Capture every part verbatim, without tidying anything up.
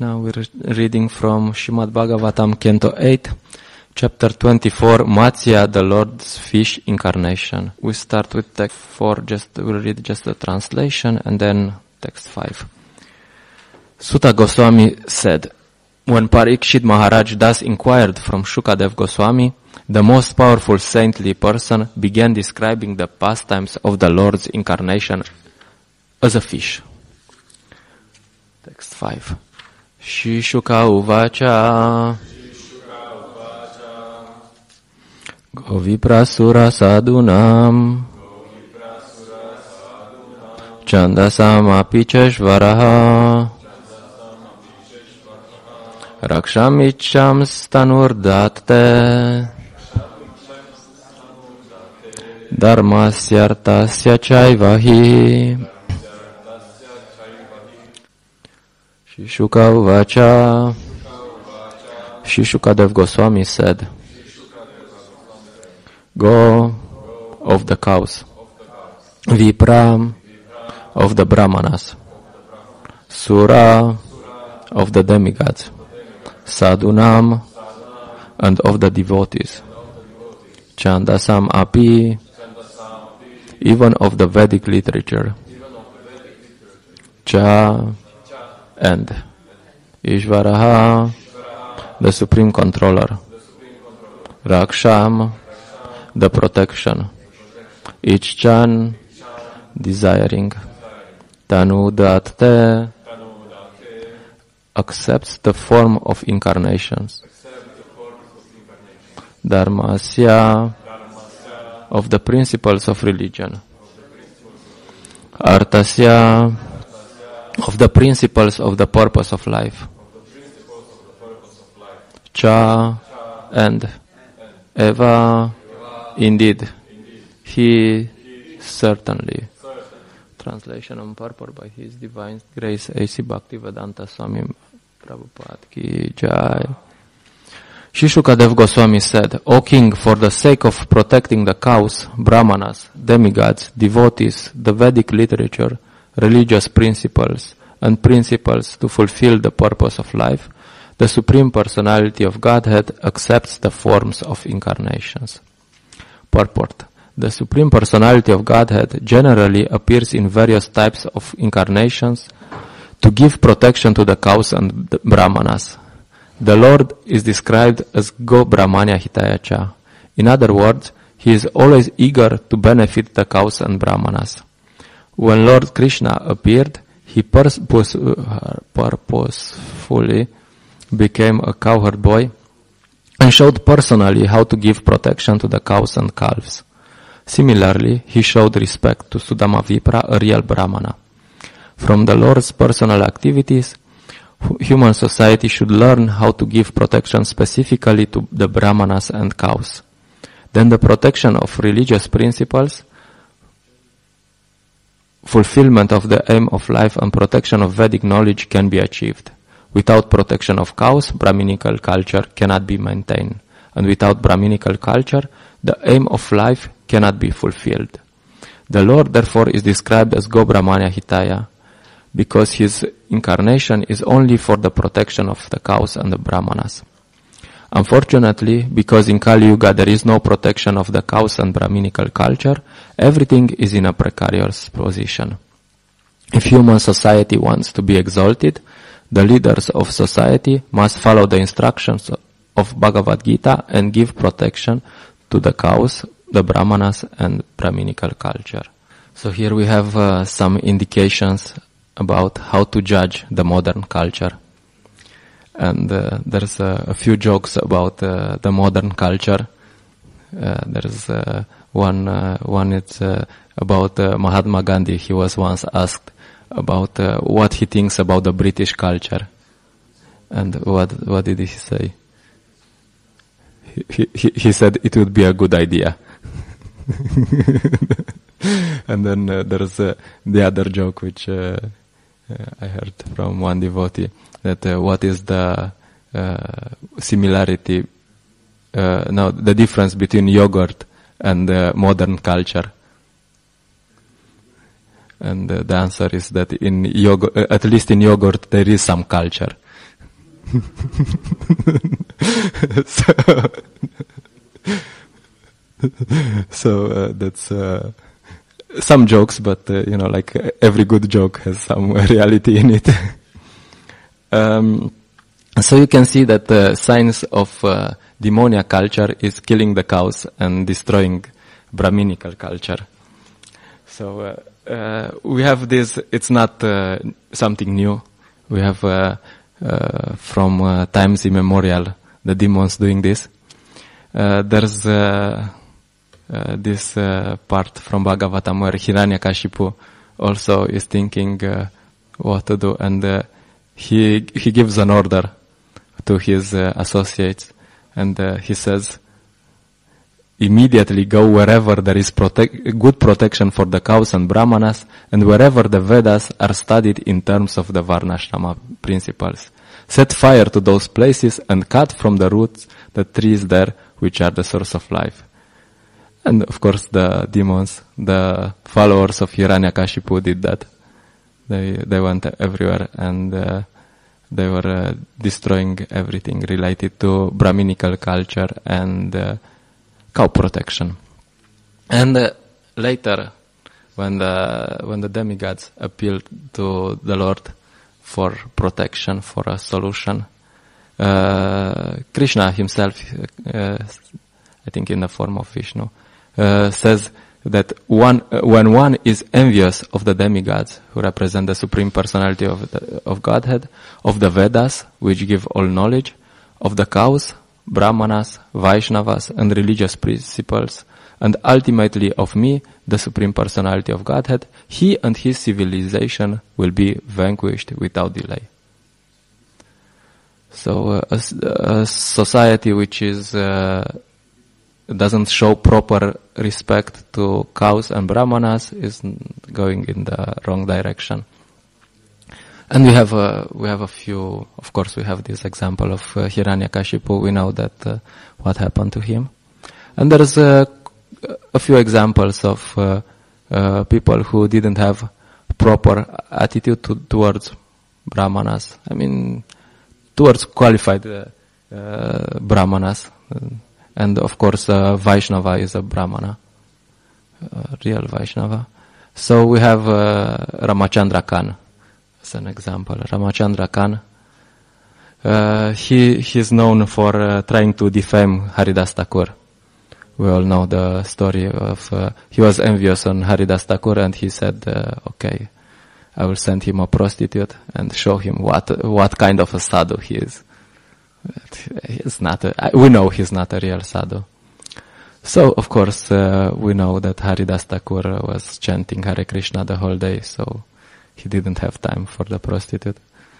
Now we're reading from Srimad Bhagavatam, Canto eight, Chapter twenty-four, Matsya, the Lord's Fish Incarnation. We start with text four, just, we'll read just the translation, and then text five. Sutta Goswami said, when Parikshit Maharaj thus inquired from Shukadev Goswami, the most powerful saintly person began describing the pastimes of the Lord's incarnation as a fish. Text five. Shishuka uvacha Goviprasura sadunam Chandasam apicheshvaraha Rakshamicham stanurdatte Dharmasyartasya chaivahi Shishuka uvacha Shishukadev Goswami said, Go of the cows, Vipra of the Brahmanas, Sura of the demigods, Sadhunam and of the devotees, Chandasam api, even of the Vedic literature, Cha and Ishvaraha, the Supreme Controller, Raksham, the protection, Ichchan, desiring, Tanudatte, accepts the form of incarnations, Dharmasya, of the principles of religion, Artasya, of the principles of the purpose of life, Cha, and Eva, indeed, he certainly. Translation on purport by His Divine Grace A C Bhaktivedanta Swami Prabhupada ki jai. Shishukadev Goswami said, O king, for the sake of protecting the cows, brahmanas, demigods, devotees, the Vedic literature, religious principles, and principles to fulfill the purpose of life, the Supreme Personality of Godhead accepts the forms of incarnations. Purport. The Supreme Personality of Godhead generally appears in various types of incarnations to give protection to the cows and the brahmanas. The Lord is described as Go Brahmanya Hitaya Cha. In other words, He is always eager to benefit the cows and brahmanas. When Lord Krishna appeared, He purpose, uh, purposefully became a cowherd boy and showed personally how to give protection to the cows and calves. Similarly, he showed respect to Sudama Vipra, a real Brahmana. From the Lord's personal activities, human society should learn how to give protection specifically to the Brahmanas and cows. Then the protection of religious principles, fulfillment of the aim of life, and protection of Vedic knowledge can be achieved. Without protection of cows, Brahminical culture cannot be maintained. And without Brahminical culture, the aim of life cannot be fulfilled. The Lord therefore is described as Go Brahmanya Hitaya, because His incarnation is only for the protection of the cows and the brahmanas. Unfortunately, because in Kali Yuga there is no protection of the cows and Brahminical culture, everything is in a precarious position. If human society wants to be exalted, the leaders of society must follow the instructions of Bhagavad Gita and give protection to the cows, the brahmanas, and Brahminical culture. So here we have uh, some indications about how to judge the modern culture. And uh, there's uh, a few jokes about uh, the modern culture. Uh, there's uh, one, uh, one it's uh, about uh, Mahatma Gandhi. He was once asked about uh, what he thinks about the British culture. And what, what did he say? He, he, he said it would be a good idea. And then uh, there's uh, the other joke which uh, uh, I heard from one devotee, that uh, what is the uh, similarity, uh, no, the difference between yogurt and uh, modern culture. And uh, the answer is that in yogurt, uh, at least in yogurt, there is some culture. so so uh, that's uh, some jokes, but uh, you know, like uh, every good joke has some uh, reality in it. um, so you can see that the signs of uh, demoniac culture is killing the cows and destroying Brahminical culture. So uh, uh, we have this. It's not uh, something new. We have uh, uh, from uh, times immemorial the demons doing this. Uh, there's uh, uh, this uh, part from Bhagavatam where Hiranyakashipu also is thinking uh, what to do, and uh, he he gives an order to his uh, associates, and uh, he says, immediately go wherever there is protect, good protection for the cows and brahmanas, and wherever the Vedas are studied in terms of the Varnashrama principles. Set fire to those places and cut from the roots the trees there which are the source of life. And of course the demons, the followers of Hiranyakashipu did that. They they went everywhere and uh, they were uh, destroying everything related to Brahminical culture and uh, cow protection. And uh, later, when the when the demigods appealed to the Lord for protection, for a solution, uh, Krishna himself, uh, I think in the form of Vishnu, uh, says that one uh, when one is envious of the demigods who represent the supreme personality of the, of Godhead, of the Vedas which give all knowledge, of the cows, Brahmanas, Vaishnavas, and religious principles, and ultimately of me, the Supreme Personality of Godhead, he and his civilization will be vanquished without delay. So uh, a, a society which is uh, doesn't show proper respect to cows and Brahmanas is going in the wrong direction. And we have a, we have a few, of course we have this example of uh, Hiranyakashipu. We know that uh, what happened to him. And there's uh, a few examples of uh, uh, people who didn't have proper attitude to, towards Brahmanas. I mean, towards qualified uh, uh, Brahmanas. And of course uh, Vaishnava is a Brahmana, uh, real Vaishnava. So we have uh, Ramachandra Khan. As an example, Ramachandra Khan, uh, he he's known for uh, trying to defame Haridas Thakur. We all know the story of uh, he was envious on Haridas Thakur, and he said, uh, "Okay, I will send him a prostitute and show him what what kind of a sadhu he is." He's not. A, we know he's not a real sadhu. So of course uh, we know that Haridas Thakur was chanting Hare Krishna the whole day. So he didn't have time for the prostitute.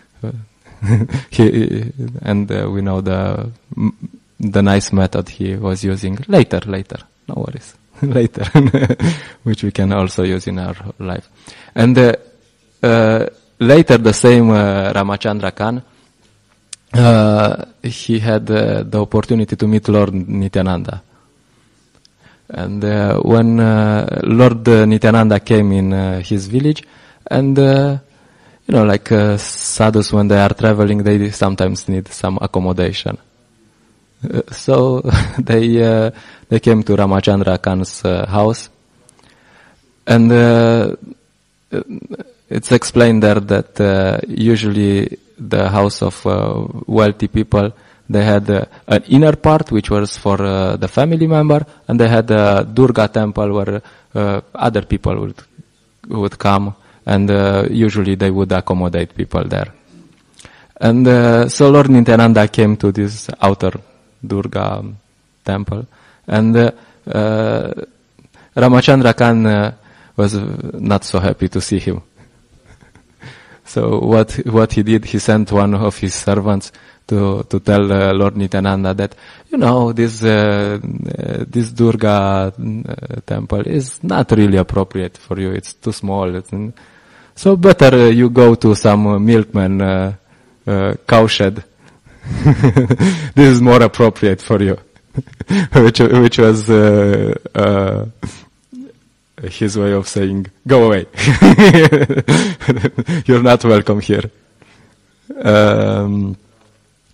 he, and uh, we know the the nice method he was using later, later, no worries, later, which we can also use in our life. And uh, uh, later the same uh, Ramachandra Khan, uh, he had uh, the opportunity to meet Lord Nityananda. And uh, when uh, Lord Nityananda came in uh, his village, and, uh, you know, like uh, sadhus, when they are traveling, they sometimes need some accommodation. Uh, so they uh, they came to Ramachandra Khan's uh, house, and uh, it's explained there that uh, usually the house of uh, wealthy people, they had uh, an inner part which was for uh, the family member, and they had a Durga temple where uh, other people would would come. And uh, usually they would accommodate people there. And uh, so Lord Nityananda came to this outer Durga um, temple. And uh, uh, Ramachandra Khan uh, was not so happy to see him. So what what he did, he sent one of his servants to to tell uh, Lord Nityananda that, you know, this uh, uh, this Durga uh, temple is not really appropriate for you. It's too small. It's, so better uh, you go to some uh, milkman uh, uh, cowshed. This is more appropriate for you. which which was uh, uh, his way of saying, go away. You're not welcome here. Um,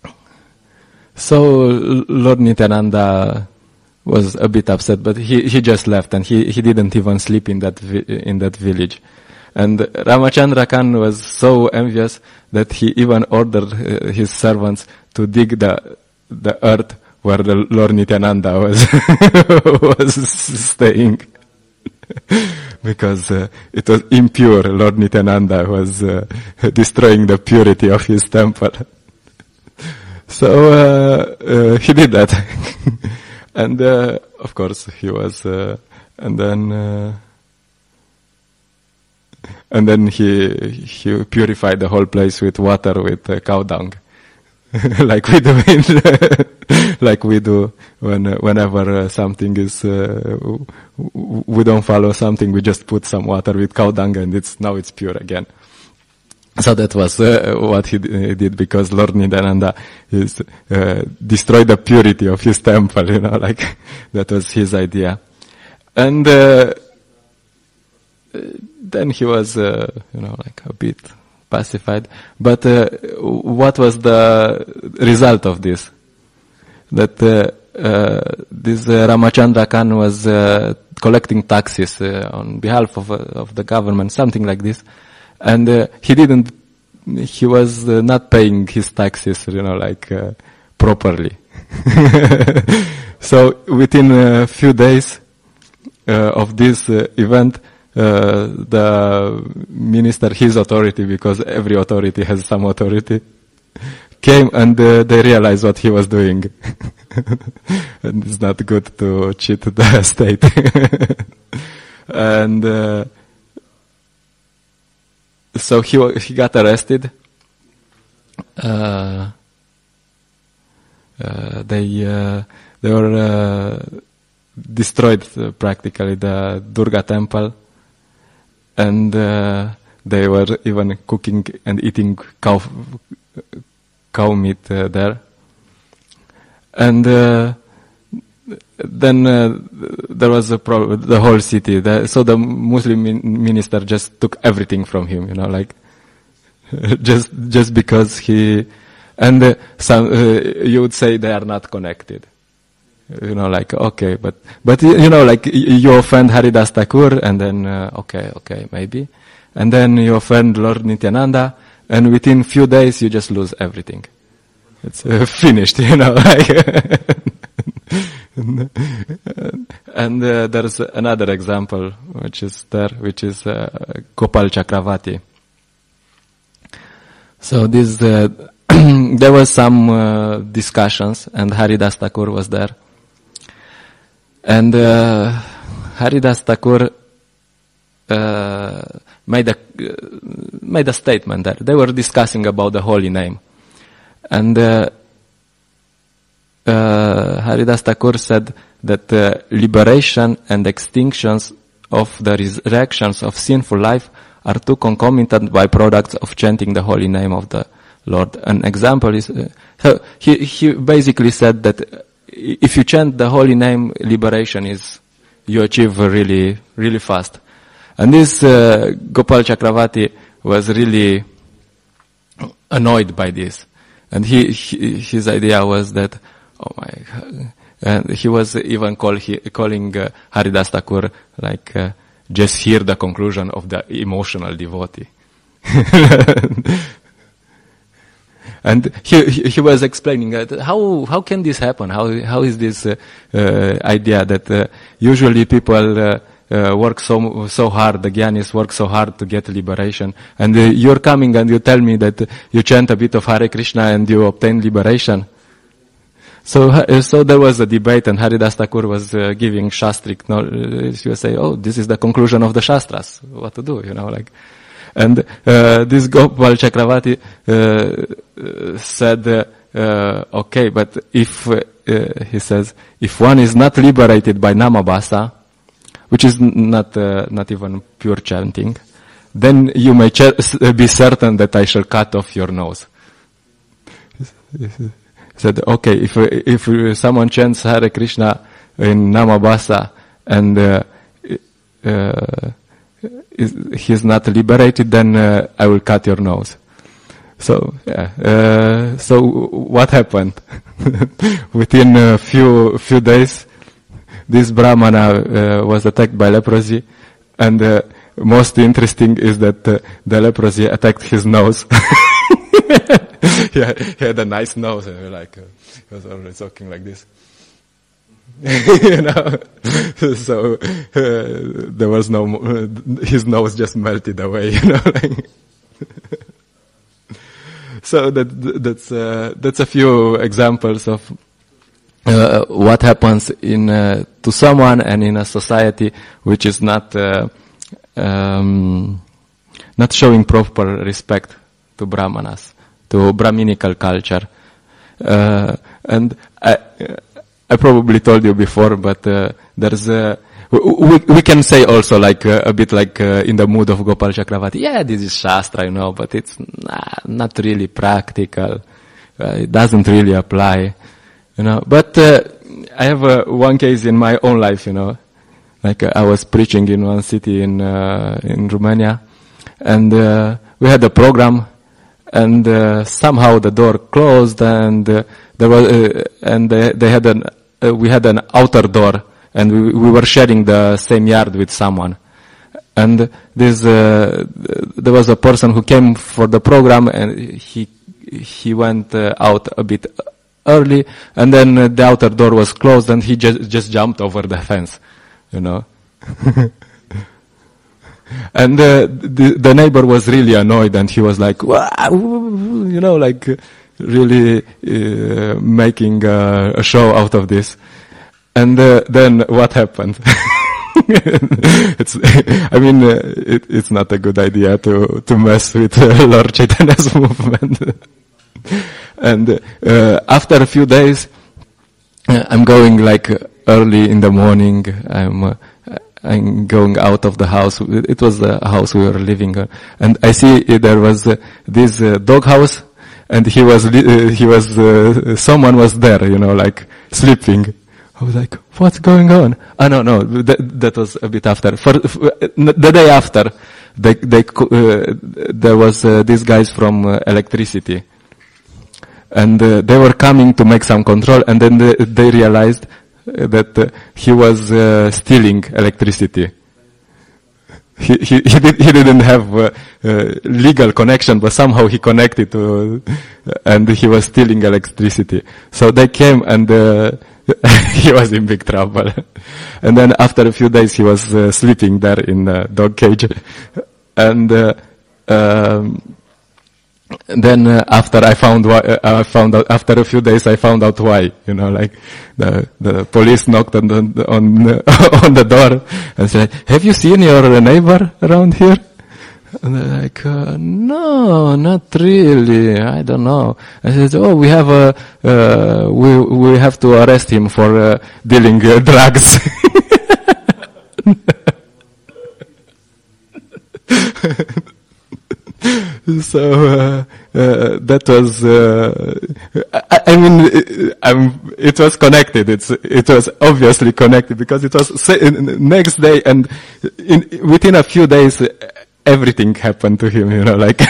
So Lord Nityananda was a bit upset, but he, he just left, and he, he didn't even sleep in that vi- in that village. And Ramachandra Khan was so envious that he even ordered uh, his servants to dig the the earth where the Lord Nityananda was was staying, because uh, it was impure. Lord Nityananda was uh, destroying the purity of his temple. So uh, uh, he did that. And uh, of course he was, uh, and then uh, and then he he purified the whole place with water, with uh, cow dung, like we do, in, like we do when uh, whenever uh, something is uh, we don't follow something, we just put some water with cow dung, and it's now it's pure again. So that was uh, what he d- did, because Lord Nityananda is uh, destroyed the purity of his temple, you know, like that was his idea. And uh, then he was, uh, you know, like a bit pacified. But uh, what was the result of this? That uh, uh, this uh, Ramachandra Khan was uh, collecting taxes uh, on behalf of, uh, of the government, something like this. And uh, he didn't, he was uh, not paying his taxes, you know, like uh, properly. So within a few days uh, of this uh, event, uh, the minister, his authority, because every authority has some authority, came, and uh, they realized what he was doing. And it's not good to cheat the state. And uh, so he he got arrested. Uh, uh, they uh, they were uh, destroyed uh, practically the Durga temple, and uh, they were even cooking and eating cow cow meat uh, there. And uh, then uh, there was a problem, the whole city. The, so the Muslim min- minister just took everything from him, you know, like just just because he, and uh, some uh, you would say they are not connected, you know, like okay, but but you know, like you offend Haridas Thakur, and then uh, okay, okay, maybe, and then you offend Lord Nityananda, and within few days you just lose everything. It's uh, finished, you know, like. And uh, there's another example which is there, which is uh, Gopal Chakravarti. So this, uh, there was some uh, discussions, and Haridas Thakur was there. And uh, Haridas Thakur uh, made a uh, made a statement there. They were discussing about the holy name, and. Uh, Uh, Haridas Thakur said that uh, liberation and extinctions of the resurrections of sinful life are two concomitant byproducts of chanting the holy name of the Lord. An example is, uh, so he, he basically said that if you chant the holy name, liberation is, you achieve really, really fast. And this uh, Gopal Chakravarti was really annoyed by this. And he, he his idea was that, oh my God. And he was even call, he, calling uh, Haridas Thakur like, uh, just hear the conclusion of the emotional devotee. And he, he was explaining uh, how how can this happen? How how is this uh, uh, idea that uh, usually people uh, uh, work so so hard, the Gyanis work so hard to get liberation, and uh, you're coming and you tell me that you chant a bit of Hare Krishna and you obtain liberation. So, uh, so there was a debate, and Haridas Thakur was uh, giving Shastric knowledge. He was saying, "Oh, this is the conclusion of the Shastras. What to do?" You know, like, and uh, this Gopal Chakravarti uh, uh, said, uh, uh, "Okay, but if uh, uh, he says if one is not liberated by Namabhasa, which is not uh, not even pure chanting, then you may ch- be certain that I shall cut off your nose." Said, okay, if if someone chants Hare Krishna in Namabhasa and uh, uh, is, he's not liberated, then uh, I will cut your nose. So, yeah. Uh, so what happened? within a few few days, this Brahmana uh, was attacked by leprosy, and uh, most interesting is that uh, the leprosy attacked his nose. Yeah, he had a nice nose, and like uh, he was always talking like this. You know, so uh, there was no uh, his nose just melted away. You know, like so that that's uh, that's a few examples of uh, what happens in uh, to someone and in a society which is not uh, um, not showing proper respect to Brahmanas, to Brahminical culture, uh, and I. I probably told you before, but uh, there's a, we, we can say also like uh, a bit like uh, in the mood of Gopal Chakravarti, yeah, this is Shastra, you know, but it's nah, not really practical. Uh, it doesn't really apply, you know. But uh, I have uh, one case in my own life, you know, like uh, I was preaching in one city in uh, in Romania, and uh, we had a program, and uh, somehow the door closed, and uh, there was uh, and they, they had an Uh, we had an outer door, and we, we were sharing the same yard with someone. And this, uh, there was a person who came for the program, and he he went uh, out a bit early, and then uh, the outer door was closed, and he just just jumped over the fence, you know. And uh, the, the neighbor was really annoyed, and he was like, "Wow," you know, like. Uh, really uh, making uh, a show out of this. And uh, then what happened? it's, I mean, uh, it, it's not a good idea to, to mess with uh, Lord Chaitanya's movement. And uh, after a few days, uh, I'm going like early in the morning, I'm uh, I'm going out of the house. It was the house we were living in. And I see there was uh, this uh, dog house, and he was, uh, he was, uh, someone was there, you know, like sleeping. I was like, what's going on? Oh, no, no, that, that was a bit after. For, for the day after, they, they, uh, there was uh, these guys from uh, electricity. And uh, they were coming to make some control, and then they, they realized that uh, he was uh, stealing electricity. He, he, he, did, he didn't have uh, uh, legal connection, but somehow he connected to, uh, and he was stealing electricity. So they came, and uh, he was in big trouble. And then after a few days, he was uh, sleeping there in a dog cage. And uh, um, then uh, after I found why, uh, I found out after a few days I found out why, you know, like the the police knocked on the on on the door and said, "Have you seen your neighbor around here?" And they're like, uh, "No, not really. I don't know." I said, "Oh, we have a uh, we we have to arrest him for uh, dealing uh, drugs." So uh, uh, that was, uh, I, I mean, it, I'm, it was connected. It's, it was obviously connected because it was say, next day, and in, within a few days, everything happened to him. You know, like.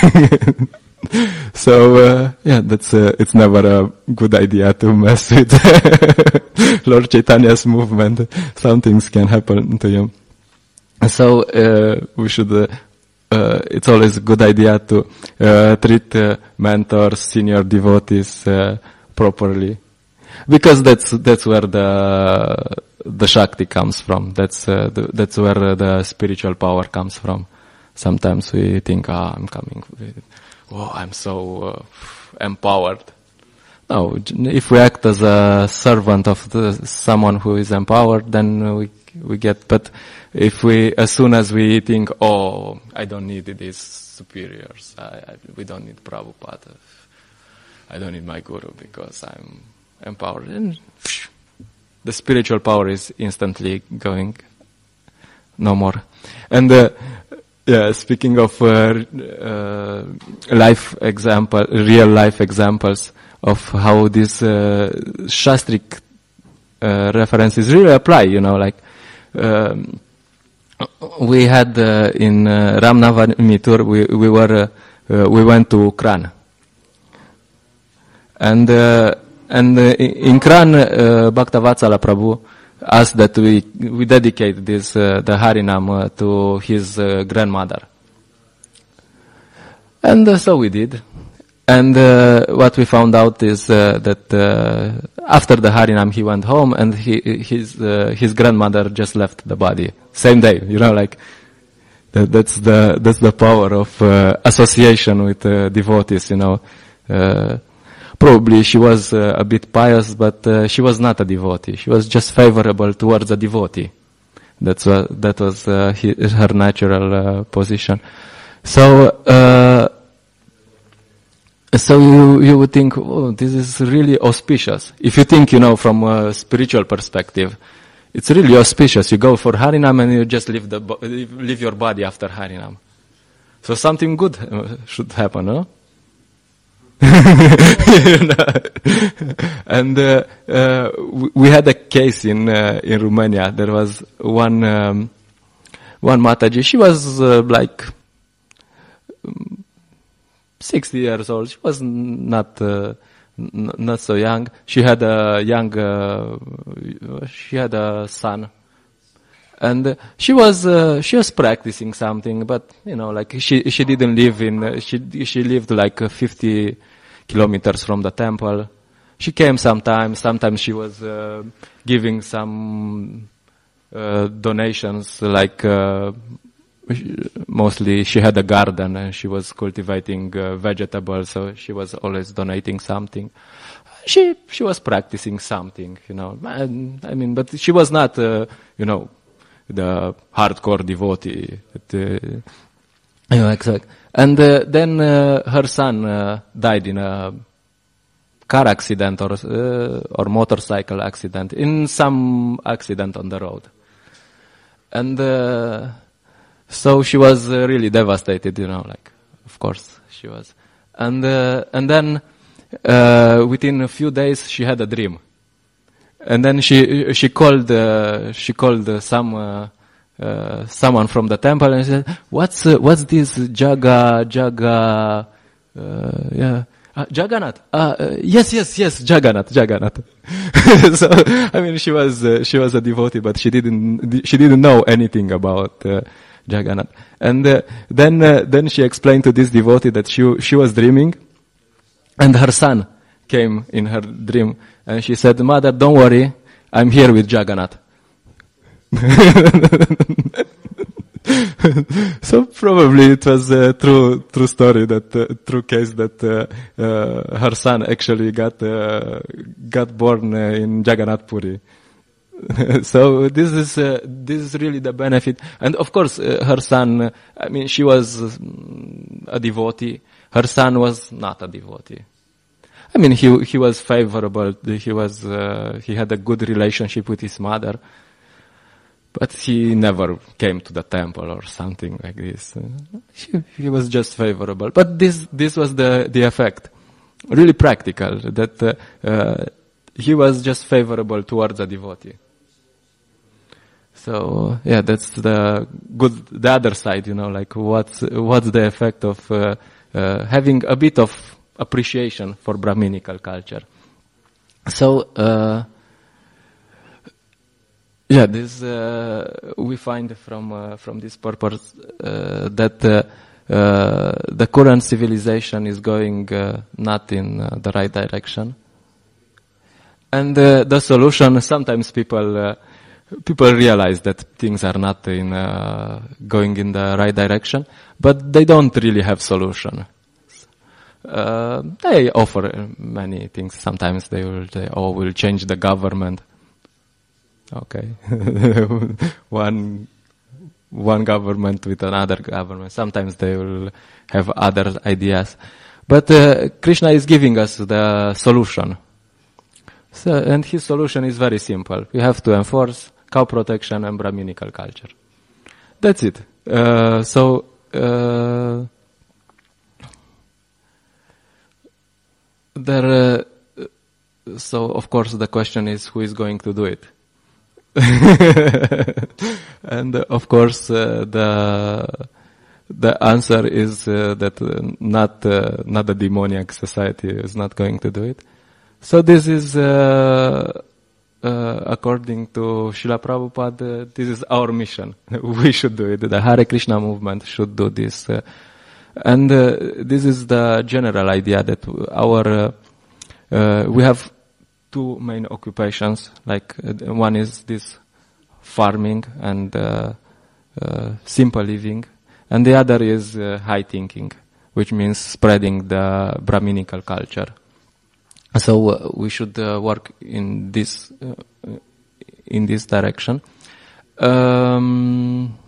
So uh, yeah, that's uh, it's never a good idea to mess with Lord Chaitanya's movement. Some things can happen to you. So uh, we should. Uh, Uh, it's always a good idea to uh, treat uh, mentors, senior devotees uh, properly, because that's that's where the the Shakti comes from. That's uh, the, that's where the spiritual power comes from. Sometimes we think, ah, I'm coming with, oh, I'm so uh, empowered. No, if we act as a servant of the, someone who is empowered, then we we get. But if we, as soon as we think, oh, I don't need these superiors, I, I, we don't need Prabhupada, I don't need my guru because I'm empowered, and the spiritual power is instantly going, no more. And uh, yeah, speaking of uh, uh, life example, real life examples of how these uh, Shastric uh, references really apply, you know, like. Um, we had uh, in uh, Ramnavami tour, we we were uh, uh, we went to Kran, and uh, And uh, in Kran, uh, Bhaktavatsala Prabhu asked that we we dedicate this uh, the Harinam uh, to his uh, grandmother. And uh, so we did. And uh, what we found out is uh, that uh, after the Harinam he went home, and he, his uh, his grandmother just left the body same day. You know, like that, that's the that's the power of uh, association with uh, devotees. You know, uh, probably she was uh, a bit pious, but uh, she was not a devotee. She was just favorable towards a devotee. That's what that was uh, he, her natural uh, position. So. Uh, So you, you would think, oh, this is really auspicious. If you think, you know, from a spiritual perspective, it's really auspicious. You go for Harinam and you just leave the, leave your body after Harinam. So something good should happen, no? And, uh, uh, we had a case in, uh, in Romania. There was one, um, one Mataji. She was, uh, like, um, sixty years old. She was not uh, n- not so young. She had a young. Uh, she had a son, and uh, she was uh, she was practicing something. But you know, like she she didn't live in. Uh, she she lived like uh, fifty kilometers from the temple. She came sometimes. Sometimes she was uh, giving some uh, donations, like. Uh, Mostly she had a garden and she was cultivating uh, vegetables, so she was always donating something. She she was practicing something, you know. And, I mean, but she was not, uh, you know, the hardcore devotee. That, uh, you know, exact. And uh, then uh, her son uh, died in a car accident or uh, or motorcycle accident, in some accident on the road, and. Uh, So she was uh, really devastated, you know, like, of course she was. And, uh, and then, uh, within a few days she had a dream. And then she, she called, uh, she called uh, some, uh, uh, someone from the temple and said, what's, uh, what's this Jaga, Jaga, uh, yeah. Uh, Jagannath. Uh, uh, yes, yes, yes, Jagannath, Jagannath. So, I mean, she was, uh, she was a devotee, but she didn't, she didn't know anything about, uh, Jagannath. And uh, then uh, then she explained to this devotee that she she was dreaming, and her son came in her dream, and she said, "Mother, don't worry, I'm here with Jagannath." So probably it was a true true story, that uh, true case that uh, uh, her son actually got uh, got born uh, in Jagannath Puri. So this is uh, this is really the benefit, and of course uh, her son. Uh, I mean, she was um, a devotee. Her son was not a devotee. I mean, he he was favorable. He was uh, he had a good relationship with his mother, but he never came to the temple or something like this. Uh, he, he was just favorable. But this this was the the effect, really practical. That uh, uh, he was just favorable towards a devotee. So yeah, that's the good, the other side, you know, like what's what's the effect of uh, uh, having a bit of appreciation for Brahminical culture. So uh, yeah, this uh, we find from uh, from this purpose uh, that uh, uh, the current civilization is going uh, not in uh, the right direction, and uh, the solution. Sometimes people. Uh, People realize that things are not in uh, going in the right direction, but they don't really have solution. Uh, they offer many things. Sometimes they will say, "Oh, we'll change the government." Okay, one one government with another government. Sometimes they will have other ideas, but uh, Krishna is giving us the solution. So, and his solution is very simple. We have to enforce cow protection and Brahminical culture. That's it. Uh, so, uh, there, uh, so of course the question is, who is going to do it? And uh, of course uh, the the answer is uh, that uh, not uh, not the demoniac society is not going to do it. So this is, uh, uh, according to Srila Prabhupada, uh, this is our mission. We should do it. The Hare Krishna movement should do this. Uh, and uh, this is the general idea that our, uh, uh, we have two main occupations. Like uh, one is this farming and uh, uh, simple living. And the other is uh, high thinking, which means spreading the Brahminical culture. So uh, we should uh, work in this uh, in this direction. Um,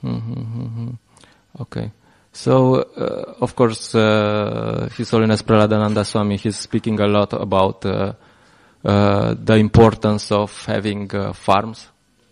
okay. So uh, of course, uh, His Holiness Praladananda Swami, he's speaking a lot about uh, uh, the importance of having uh, farms.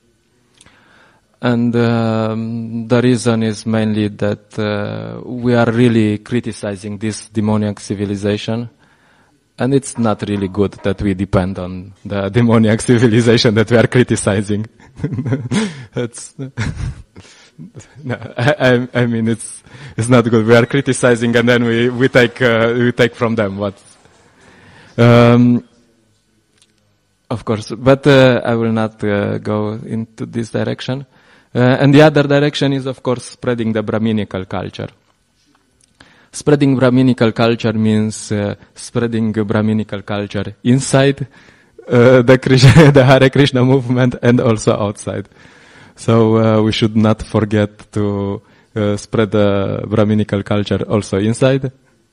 And um, the reason is mainly that uh, we are really criticizing this demoniac civilization. And it's not really good that we depend on the demoniac civilization that we are criticizing. It's, no, I, I mean, it's it's not good. We are criticizing, and then we we take uh, we take from them what. Um, of course, but uh, I will not uh, go into this direction. Uh, and the other direction is, of course, spreading the Brahminical culture. Spreading Brahminical culture means uh, spreading Brahminical culture inside uh, the Krishna, the Hare Krishna movement, and also outside. So uh, we should not forget to uh, spread the Brahminical culture also inside.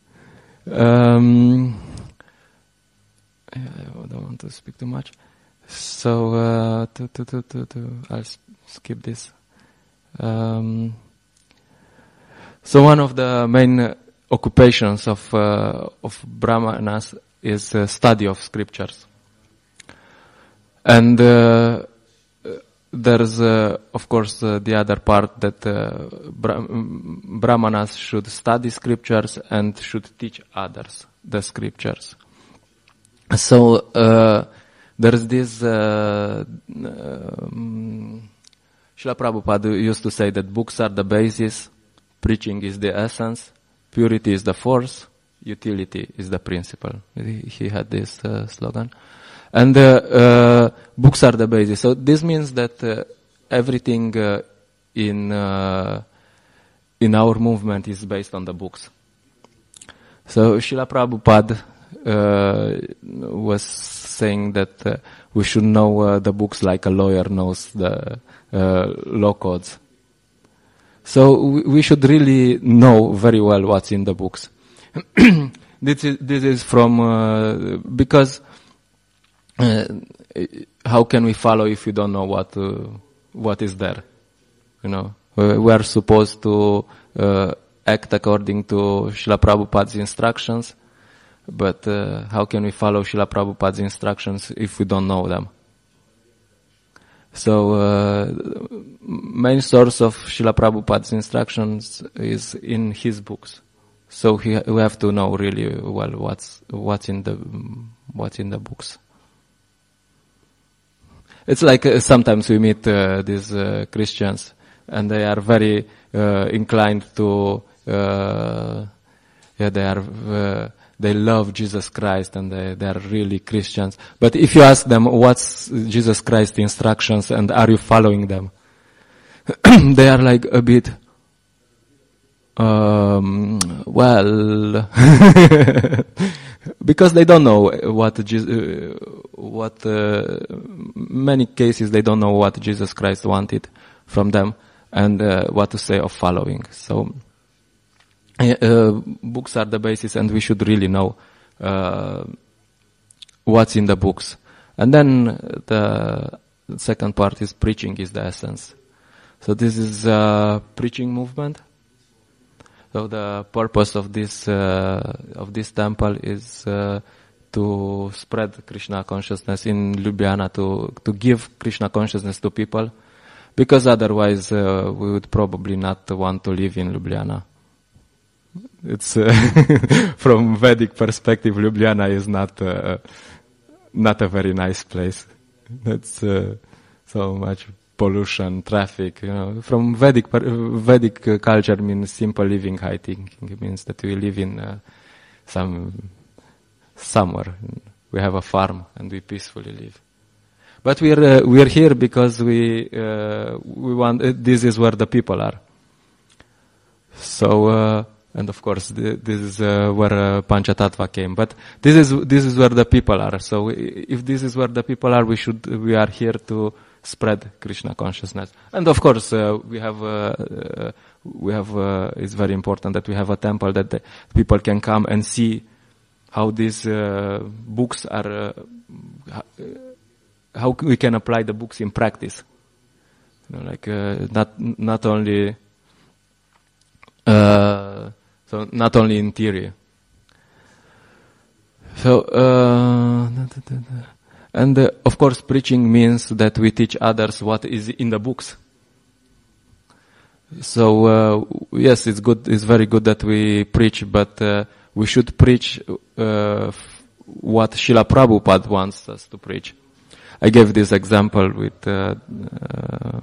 Um, I don't want to speak too much. So uh, to, to, to, to, to, I'll skip this. Um, so one of the main occupations of uh, of Brahmanas is uh, study of scriptures, and uh, there's uh, of course uh, the other part that uh, Bra- Brahmanas should study scriptures and should teach others the scriptures. So uh, there's this. Uh, um, Srila Prabhupada used to say that books are the basis, preaching is the essence, purity is the force, utility is the principle. He had this uh, slogan. And uh, uh, books are the basis. So this means that uh, everything uh, in uh, in our movement is based on the books. So Srila Prabhupada uh, was saying that uh, we should know uh, the books like a lawyer knows the uh, law codes. So we, we should really know very well what's in the books. This is this is from uh, because uh, how can we follow if we don't know what uh, what is there? You know, we, we are supposed to uh, act according to Srila Prabhupada's instructions, but uh, how can we follow Srila Prabhupada's instructions if we don't know them? So, uh, main source of Srila Prabhupada's instructions is in his books. So he, we have to know really well what's what's in the what's in the books. It's like uh, sometimes we meet uh, these uh, Christians, and they are very uh, inclined to, uh, yeah, they are. Uh, They love Jesus Christ and they, they are really Christians. But if you ask them, what's Jesus Christ's instructions and are you following them? They are like a bit, um, well, because they don't know what Jesus, uh, what, uh, many cases they don't know what Jesus Christ wanted from them and uh, what to say of following. So, Uh, books are the basis, and we should really know uh, what's in the books. And then the second part is preaching is the essence. So this is a preaching movement. So the purpose of this uh, of this temple is uh, to spread Krishna consciousness in Ljubljana, to to give Krishna consciousness to people, because otherwise uh, we would probably not want to live in Ljubljana. It's uh, from Vedic perspective, Ljubljana is not uh, not a very nice place. It's uh, so much pollution, traffic. You know, from Vedic Vedic uh, culture means simple living, high thinking. It means that we live in uh, some somewhere. we have a farm and we peacefully live. But we're uh, we're here because we uh, we want. Uh, this is where the people are. So uh, and of course the, this is uh, where uh, Panchatattva came. But this is this is where the people are. So if this is where the people are, we should we are here to spread Krishna consciousness. And of course uh, we have uh, uh, we have. Uh, it's very important that we have a temple that the people can come and see how these uh, books are. Uh, how we can apply the books in practice. You know, like uh, not not only uh, so not only in theory. So uh, and uh, of course, preaching means that we teach others what is in the books. So uh, yes, it's good. It's very good that we preach, but uh, we should preach uh, what Srila Prabhupada wants us to preach. I gave this example with uh, uh,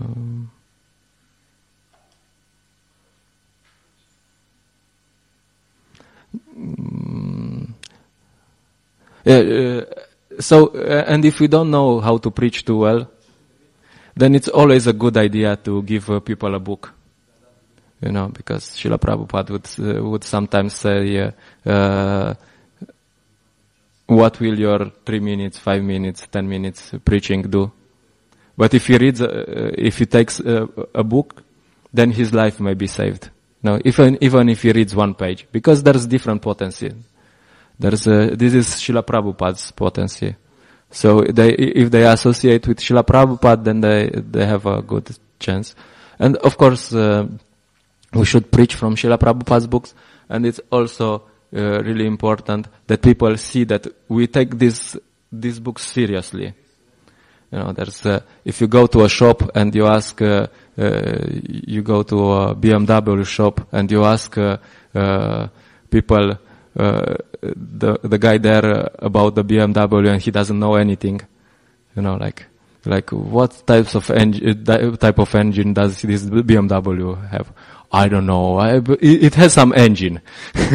mm, yeah, uh, so uh, and if we don't know how to preach too well, then it's always a good idea to give uh, people a book, you know, because Srila Prabhupada would uh, would sometimes say, uh, uh, what will your three minutes, five minutes, ten minutes preaching do? But if he reads, uh, if he takes uh, a book, then his life may be saved. No, even even if he reads one page, because there's different potency. There's a, this is Srila Prabhupada's potency. So they, if they associate with Srila Prabhupada, then they they have a good chance. And of course, uh, we should preach from Srila Prabhupada's books, and it's also Uh, really important that people see that we take this these books seriously. You know, there's uh, if you go to a shop and you ask, uh, uh, you go to a B M W shop and you ask uh, uh, people, uh, the the guy there about the B M W and he doesn't know anything. You know, like like what types of engine type of engine does this B M W have? I don't know. I, it has some engine.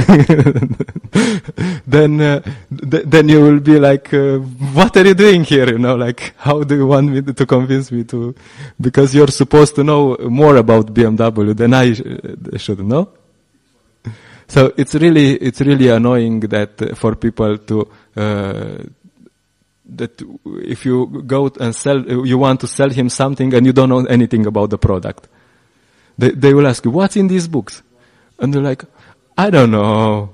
then, uh, th- then you will be like, uh, what are you doing here? You know, like, how do you want me to convince me to? Because you're supposed to know more about B M W than I sh- should know. So it's really, it's really annoying that uh, for people to, uh, that if you go and sell, you want to sell him something and you don't know anything about the product. They, they will ask you, what's in these books? And they're like, I don't know.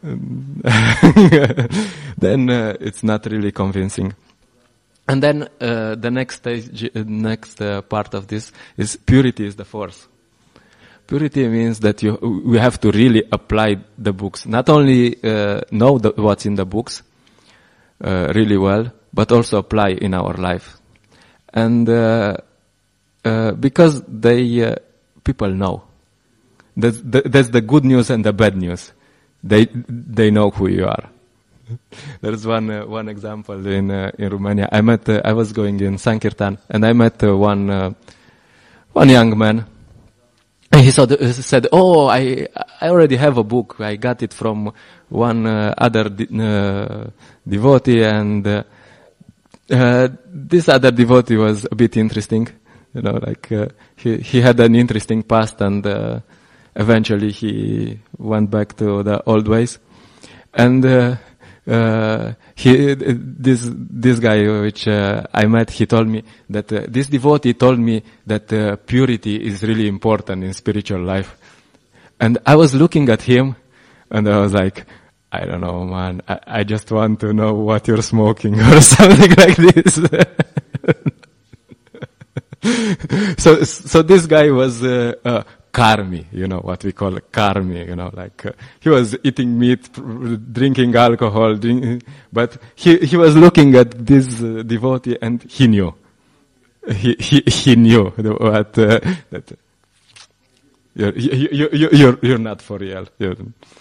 Then uh, it's not really convincing. And then uh, the next stage, uh, next uh, part of this is purity is the force. Purity means that you we have to really apply the books. Not only uh, know the, what's in the books uh, really well, but also apply in our life. And uh, uh, because they... Uh, people know. That's the, that's the good news and the bad news. They they know who you are. There's one uh, one example in uh, in Romania. I met uh, I was going in Sankirtan and I met uh, one uh, one young man. And he said, uh, said, "Oh, I I already have a book. I got it from one uh, other de- uh, devotee, and uh, uh, this other devotee was a bit interesting." You know, like, uh, he, he had an interesting past and, uh, eventually he went back to the old ways. And, uh, uh, he, this, this guy which, uh, I met, he told me that, uh, this devotee told me that, uh, purity is really important in spiritual life. And I was looking at him and I was like, I don't know, man, I, I just want to know what you're smoking or something like this. so, so this guy was uh, uh, karmi, you know, what we call karmi, you know, like uh, he was eating meat, drinking alcohol, drink, but he he was looking at this uh, devotee and he knew, he he he knew what uh, that you're you you you're you're not for real. You're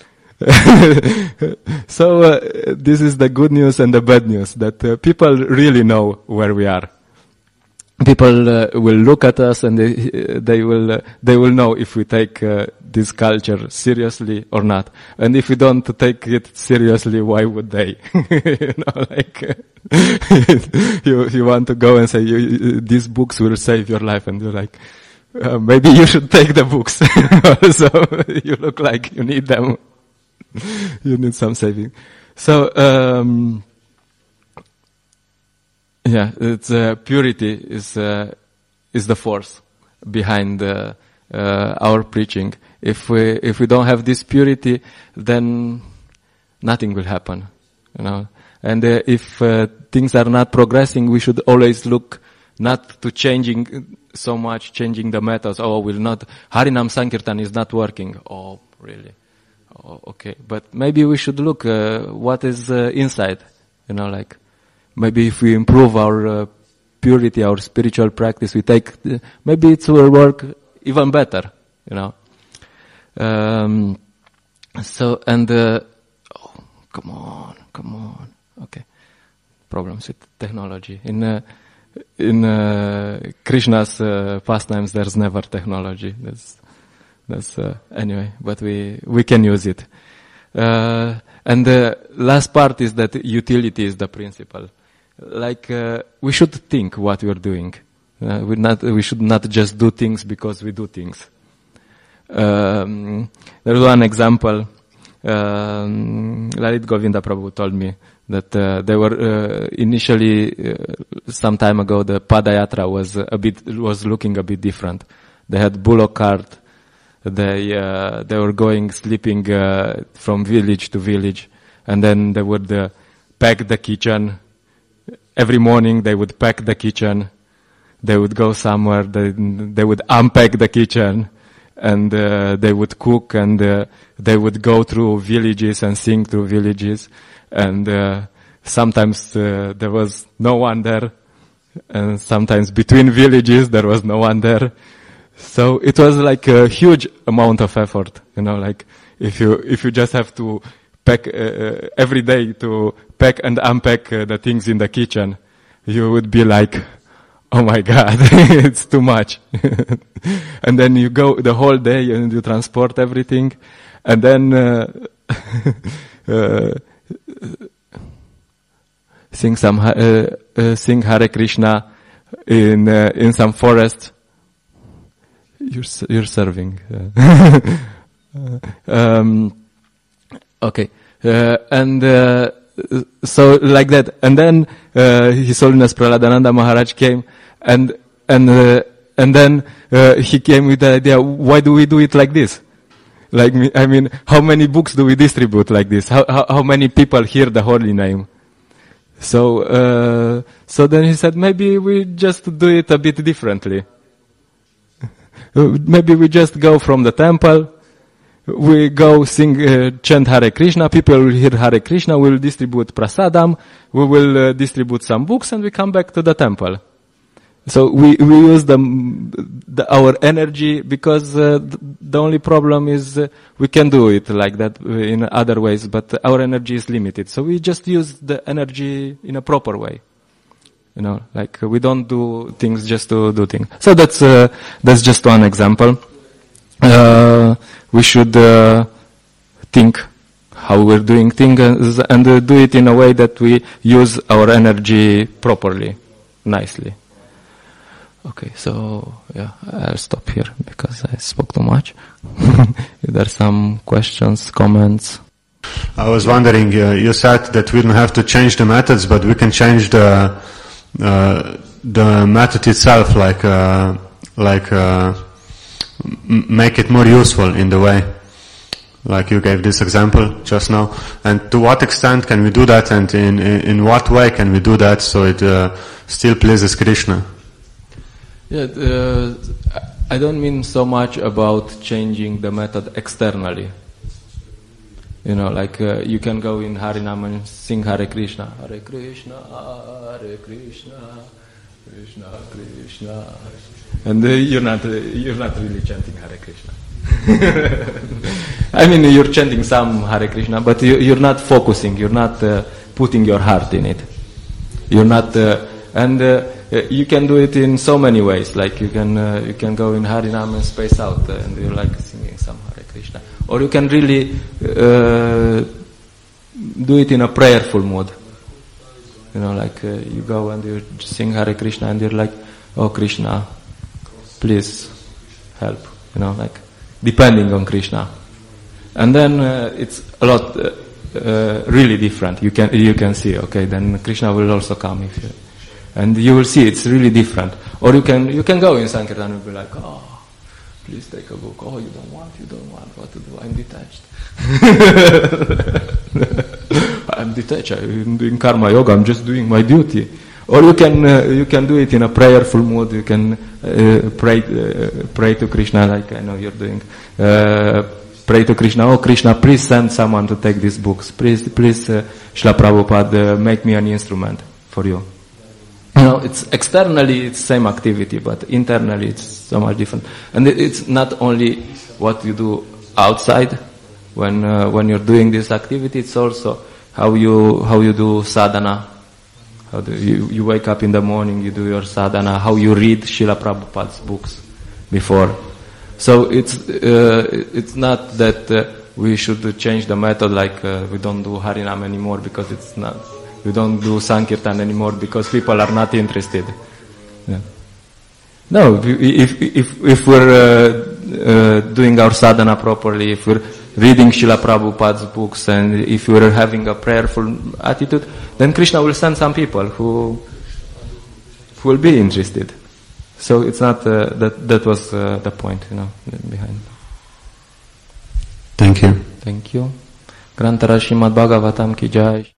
so uh, this is the good news and the bad news, that uh, people really know where we are. People uh, will look at us and they, they will uh, they will know if we take uh, this culture seriously or not. And if we don't take it seriously, why would they? you know, like you you want to go and say you, you, these books will save your life, and you're like, uh, maybe you should take the books. So you look like you need them. You need some saving. So um, yeah, it's uh, purity is uh, is the force behind uh, uh, our preaching. If we if we don't have this purity, then nothing will happen, you know. And uh, if uh, things are not progressing, we should always look not to changing so much, changing the methods. Oh, will not Harinam Sankirtan is not working. Oh, really? Oh, okay. But maybe we should look uh, what is uh, inside, you know, like maybe if we improve our uh, purity, our spiritual practice, we take, uh, maybe it will work even better, you know. Um, so, and, uh, oh, come on, come on. Okay. Problems with technology. In, uh, in, uh, Krishna's, uh, pastimes, there's never technology. There's, that's, uh, anyway, but we, we can use it. Uh, and the last part is that utility is the principle. Like, uh, we should think what we're doing. Uh, we not, we should not just do things because we do things. Um, there's one example. Um, Lalit Govinda Prabhu told me that uh, they were uh, initially uh, some time ago the Padayatra was a bit was looking a bit different. They had bullock cart. They uh, they were going sleeping uh, from village to village, and then they would uh, pack the kitchen. Every morning they would pack the kitchen. They would go somewhere. They they would unpack the kitchen. And uh, they would cook, and uh, they would go through villages and sing through villages. And uh, sometimes uh, there was no one there, and sometimes between villages there was no one there. So it was like a huge amount of effort, you know. Like if you if you just have to pack uh, every day to pack and unpack uh, the things in the kitchen, you would be like, oh my God, it's too much. And then you go the whole day and you transport everything, and then uh, uh, sing some uh, uh, sing Hare Krishna in uh, in some forest. You're you're serving. um, okay, uh, and uh, so like that, and then uh, His Holiness Prahladananda Maharaj came. And and uh, and then uh, he came with the idea: why do we do it like this? Like, I mean, how many books do we distribute like this? How how, how many people hear the holy name? So uh, so then he said, maybe we just do it a bit differently. Maybe we just go from the temple, we go sing, uh, chant Hare Krishna. People will hear Hare Krishna. We will distribute prasadam. We will uh, distribute some books, and we come back to the temple. So we, we use the, the, our energy because uh, the, the only problem is uh, we can do it like that in other ways, but our energy is limited. So we just use the energy in a proper way. You know, like we don't do things just to do things. So that's, uh, that's just one example. Uh, we should, uh, think how we're doing things and uh, do it in a way that we use our energy properly, nicely. Okay, so, yeah, I'll stop here because I spoke too much. If there are some questions, comments. I was wondering, uh, you said that we don't have to change the methods, but we can change the, uh, the method itself, like, uh, like, uh, m- make it more useful in the way. Like you gave this example just now. And to what extent can we do that, and in, in, in what way can we do that so it, uh, still pleases Krishna? Yeah, uh, I don't mean so much about changing the method externally. You know, like uh, you can go in Harinam and sing Hare Krishna, Hare Krishna, Hare Krishna, Krishna Krishna, and uh, you're not uh, you're not really chanting Hare Krishna. I mean, you're chanting some Hare Krishna, but you, you're not focusing. You're not uh, putting your heart in it. You're not, uh, and. Uh, Uh, you can do it in so many ways. Like you can uh, you can go in Harinam and space out, uh, and you like singing some Hare Krishna. Or you can really uh, do it in a prayerful mode. You know, like uh, you go and you sing Hare Krishna and you're like, oh Krishna, please help. You know, like depending on Krishna. And then uh, it's a lot uh, uh, really different. You can you can see, okay, then Krishna will also come if you, and you will see it's really different. Or you can you can go in Sankirtan and be like, oh, please take a book. Oh, you don't want, you don't want. What to do? I'm detached. I'm detached. I'm doing karma yoga. I'm just doing my duty. Or you can uh, you can do it in a prayerful mood. You can uh, pray uh, pray to Krishna like I know you're doing. Uh, pray to Krishna. Oh Krishna, please send someone to take these books. Please, please, uh, Srila Prabhupada, uh, make me an instrument for you. You know, it's externally it's same activity, but internally it's so much different. And it, it's not only what you do outside when uh, when you're doing this activity. It's also how you how you do sadhana. How do you, you wake up in the morning, you do your sadhana, how you read Srila Prabhupada's books before. So it's uh, it's not that uh, we should change the method, like uh, we don't do Harinam anymore because it's not, we don't do Sankirtan anymore because people are not interested. Yeah. No, if if if we're uh, uh, doing our sadhana properly, if we're reading Srila Prabhupada's books, and if we're having a prayerful attitude, then Krishna will send some people who who will be interested. So it's not uh, that that was uh, the point, you know, behind. Thank you. Thank you. Grantara Srimad Bhagavatam ki jai.